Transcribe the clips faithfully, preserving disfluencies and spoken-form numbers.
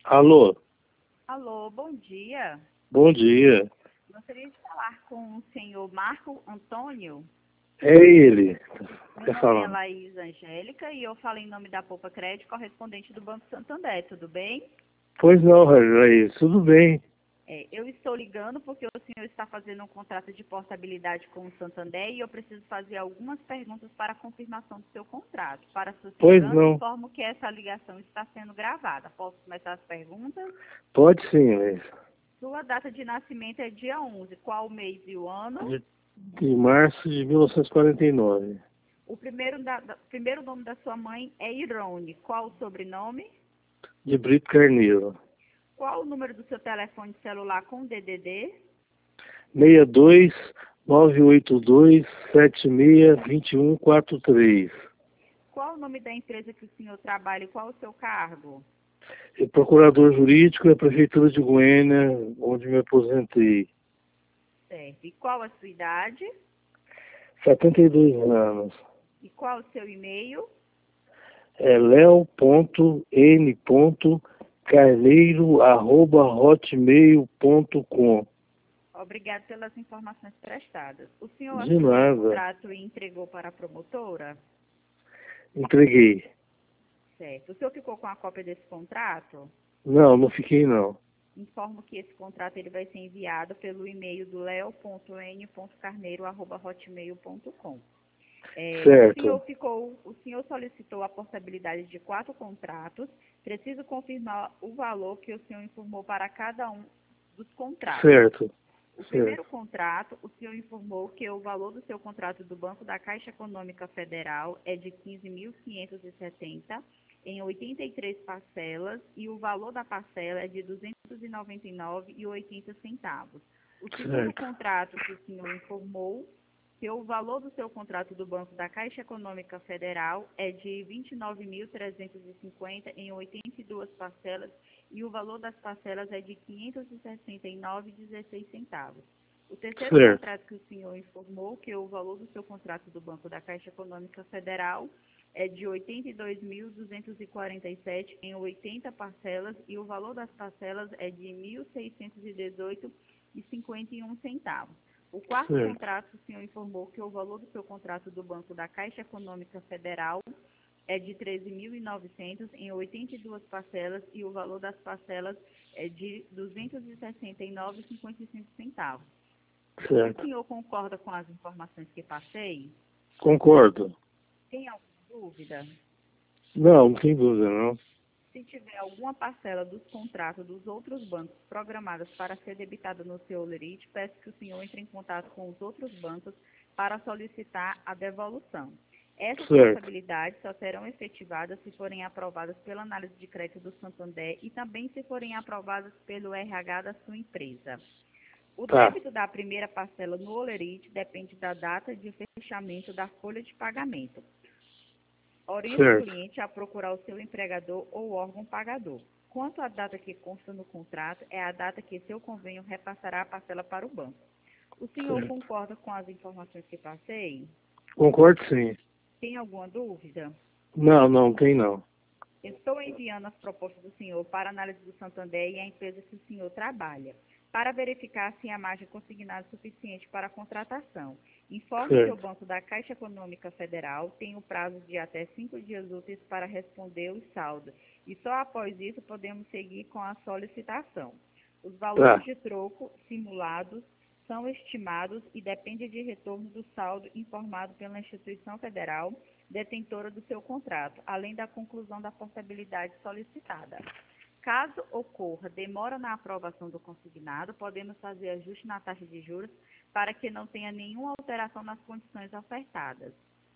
Alô, Alô, bom dia. bom dia. Gostaria de falar com o senhor Marco Antônio. É ele. Meu Quer nome é falar? Laís Angélica e eu falo em nome da Poupa Crédito, correspondente do Banco Santander, tudo bem? Pois não, Raiz, tudo bem. É, eu estou ligando porque o senhor está fazendo um contrato de portabilidade com o Santander e eu preciso fazer algumas perguntas para a confirmação do seu contrato. Para sua Pois segurança, não. informo que essa ligação está sendo gravada. Posso começar as perguntas? Pode sim, Raiz. Sua data de nascimento é dia onze. Qual o mês e o ano? De, de março de mil novecentos e quarenta e nove. O primeiro, da, da- primeiro nome da sua mãe é Irone. Qual o sobrenome? De Brito Carneiro. Qual o número do seu telefone celular com D D D? seis dois nove oito dois sete seis dois um quatro três. Qual o nome da empresa que o senhor trabalha e qual o seu cargo? E procurador jurídico da Prefeitura de Goiânia, onde me aposentei. Certo. E qual a sua idade? setenta e dois anos. E qual o seu e-mail? É leo.n.carneiro arroba hotmail ponto com. Obrigado pelas informações prestadas. O senhor De assinou o nada. contrato e entregou para a promotora? Entreguei. Certo. O senhor ficou com a cópia desse contrato? Não, não fiquei não. Informo que esse contrato ele vai ser enviado pelo e-mail do leo ponto n ponto carneiro arroba hotmail ponto com. É, o senhor Certo. ficou, o senhor solicitou a portabilidade de quatro contratos. Preciso confirmar o valor que o senhor informou para cada um dos contratos. Certo. O Certo. primeiro contrato, o senhor informou que o valor do seu contrato do Banco da Caixa Econômica Federal é de quinze mil quinhentos e setenta em oitenta e três parcelas e o valor da parcela é de duzentos e noventa e nove reais e oitenta centavos. O segundo Certo. contrato que o senhor informou que o valor do seu contrato do Banco da Caixa Econômica Federal é de vinte e nove mil trezentos e cinquenta em oitenta e duas parcelas e o valor das parcelas é de quinhentos e sessenta e nove reais e dezesseis centavos. O terceiro Certo. contrato que o senhor informou que o valor do seu contrato do Banco da Caixa Econômica Federal é de oitenta e dois mil duzentos e quarenta e sete em oitenta parcelas e o valor das parcelas é de mil seiscentos e dezoito reais e cinquenta e um centavos. O quarto Certo. contrato, o senhor informou que o valor do seu contrato do Banco da Caixa Econômica Federal é de treze mil e novecentos em oitenta e duas parcelas e o valor das parcelas é de duzentos e sessenta e nove reais e cinquenta e cinco centavos. O Certo. senhor concorda com as informações que passei? Concordo. Tem alguma dúvida? Não, não tem dúvida não. Se tiver alguma parcela dos contratos dos outros bancos programadas para ser debitada no seu lerite, peço que o senhor entre em contato com os outros bancos para solicitar a devolução. Essas Certo. portabilidades só serão efetivadas se forem aprovadas pela análise de crédito do Santander e também se forem aprovadas pelo R H da sua empresa. O Tá. débito da primeira parcela no Olerite depende da data de fechamento da folha de pagamento. Oriente o Certo. cliente a procurar o seu empregador ou órgão pagador. Quanto à data que consta no contrato, é a data que seu convênio repassará a parcela para o banco. O senhor Certo. concorda com as informações que passei? Concordo sim. Tem alguma dúvida? Não, não tem não. Estou enviando as propostas do senhor para análise do Santander e a empresa que o senhor trabalha, para verificar se a margem consignada é suficiente para a contratação. Informe que o Certo. Banco da Caixa Econômica Federal tem o prazo de até cinco dias úteis para responder o saldo, e só após isso podemos seguir com a solicitação. Os valores Tá. de troco simulados são estimados e dependem de retorno do saldo informado pela instituição federal detentora do seu contrato, além da conclusão da portabilidade solicitada. Caso ocorra demora na aprovação do consignado, podemos fazer ajuste na taxa de juros para que não tenha nenhuma alteração nas condições ofertadas.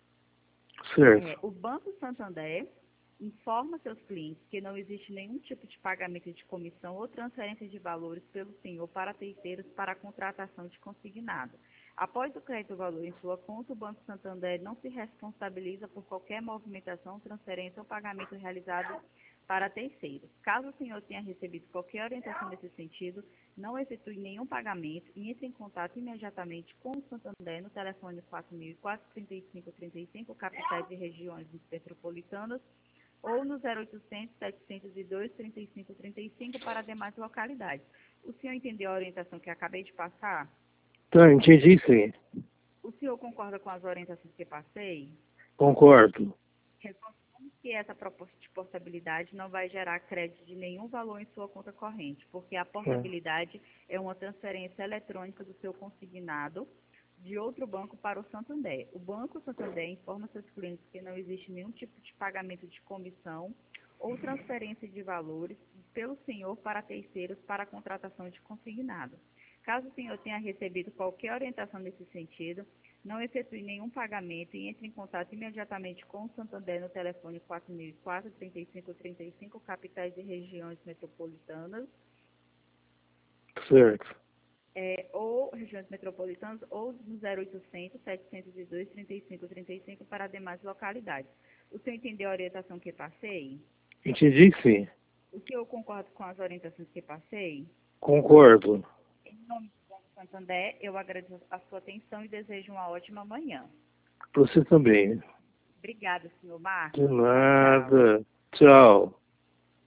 Certo. É, o Banco Santander informa seus clientes que não existe nenhum tipo de pagamento de comissão ou transferência de valores pelo senhor para terceiros para a contratação de consignado. Após o crédito valor em sua conta, o Banco Santander não se responsabiliza por qualquer movimentação, transferência ou pagamento realizado para terceiros. Caso o senhor tenha recebido qualquer orientação nesse sentido, não efetue nenhum pagamento e entre em contato imediatamente com o Santander no telefone quatro mil e quatro, trinta e cinco trinta e cinco, capitais e regiões metropolitanas, ou no zero oitocentos, setecentos e dois, trinta e cinco trinta e cinco para demais localidades. O senhor entendeu a orientação que acabei de passar? Tá, entendi sim. O senhor concorda com as orientações que passei? Concordo. Reforçamos que essa proposta de portabilidade não vai gerar crédito de nenhum valor em sua conta corrente, porque a portabilidade é uma transferência eletrônica do seu consignado de outro banco para o Santander. O Banco Santander informa seus clientes que não existe nenhum tipo de pagamento de comissão ou transferência de valores pelo senhor para terceiros para a contratação de consignado. Caso o senhor tenha recebido qualquer orientação nesse sentido, não efetue nenhum pagamento e entre em contato imediatamente com o Santander no telefone quatro mil e quatro, trinta e cinco trinta e cinco, capitais e regiões metropolitanas, Certo. é, ou regiões metropolitanas, ou no zero oitocentos, setecentos e dois, trinta e cinco trinta e cinco para demais localidades. O senhor entendeu a orientação que passei? Entendi sim. O senhor concorda com as orientações que passei? Concordo. Em nome do Banco Santander, eu agradeço a sua atenção e desejo uma ótima manhã. Pra você também. Obrigada, senhor De Marcos. Tchau, tchau. nada. Tchau.